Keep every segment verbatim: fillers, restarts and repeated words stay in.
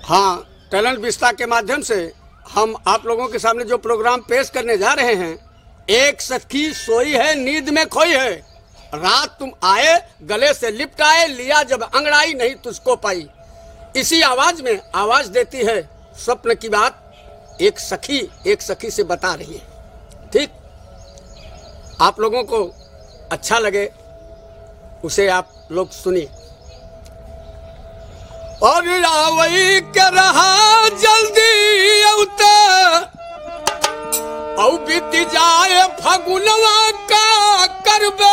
हाँ, टैलेंट विस्तार के माध्यम से हम आप लोगों के सामने जो प्रोग्राम पेश करने जा रहे हैं, एक सखी सोई है नींद में खोई है, रात तुम आए गले से लिपट आए, लिया जब अंगड़ाई नहीं तुझको पाई। इसी आवाज में आवाज देती है स्वप्न की बात, एक सखी एक सखी से बता रही है। ठीक, आप लोगों को अच्छा लगे उसे आप लोग सुनिए। और रावई के रहा जल्दी औते औ बीत जाए फगुनवा का करबे,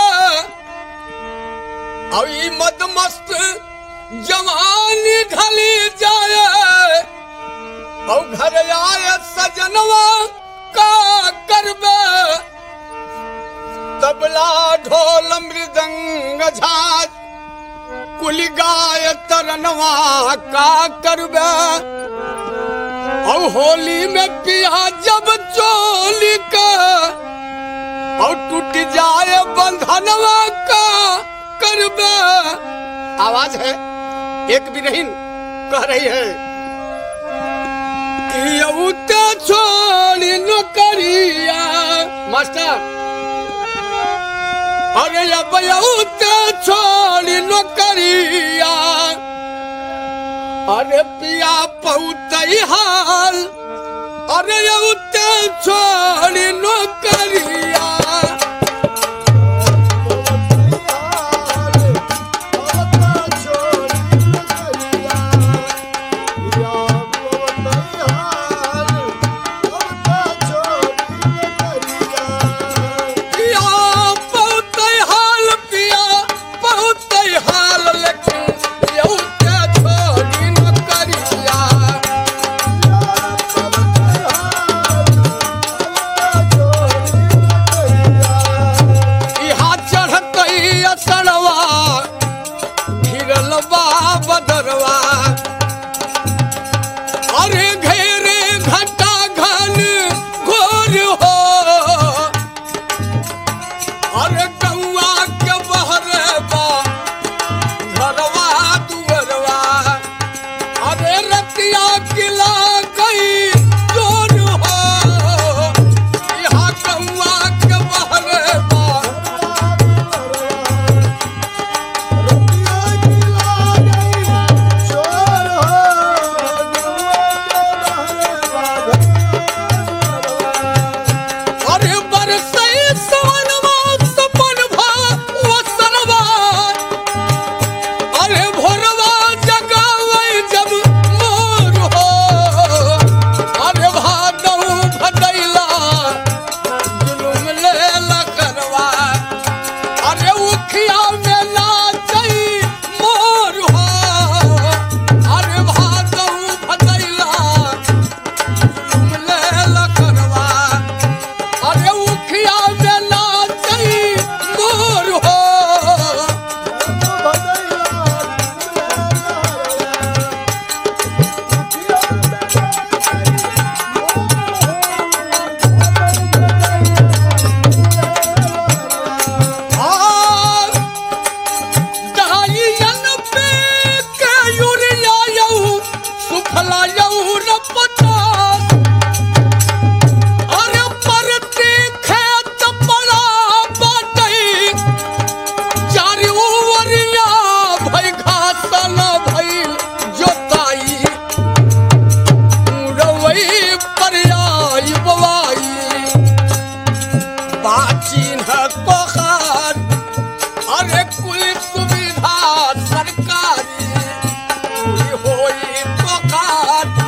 औ ई मदमस्त जवानी ढली जाए, औ घर आए सजनवा का करबे, तबला ढोल मृदंग झांझ कुल गाय तरनवा का करबे, और होली में पिया जब चोली का, और टूट जाए बंधनवा का करबे। आवाज है एक भी नहीं कह रही है कि औते छोड़ी नौकरिया मास्टर, अरे अब औते छोड़ी नौकरिया, अरे पिया पहुँचई हाल, अरे औते छोड़ी नौकरिया। अरे कुल सुविधा सरकारी होई तो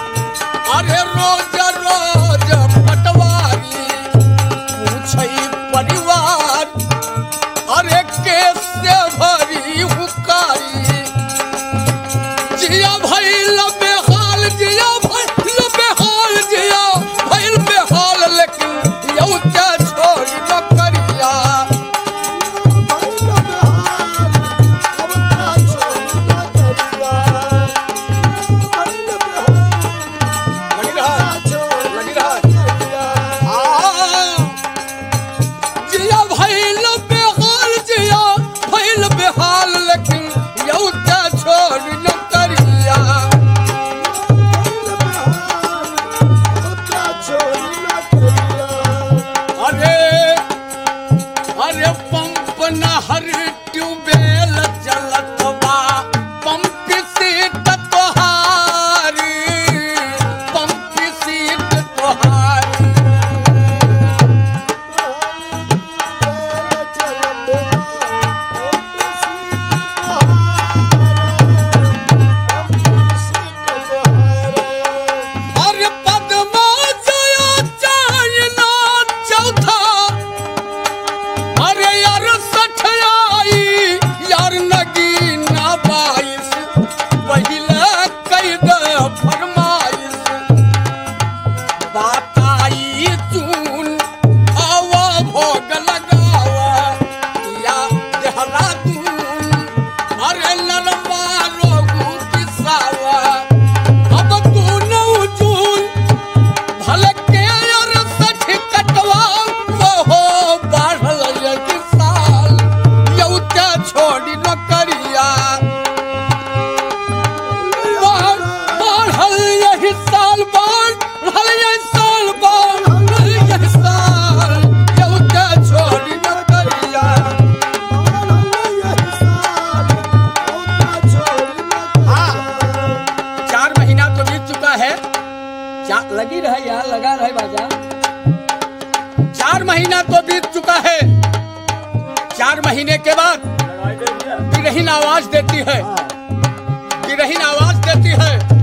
चा- लगी रहे यार, लगा रहे बाजा। चार महीना तो बीत चुका है। चार महीने के बाद गिरहीन आवाज देती है, गिरहीन आवाज देती है,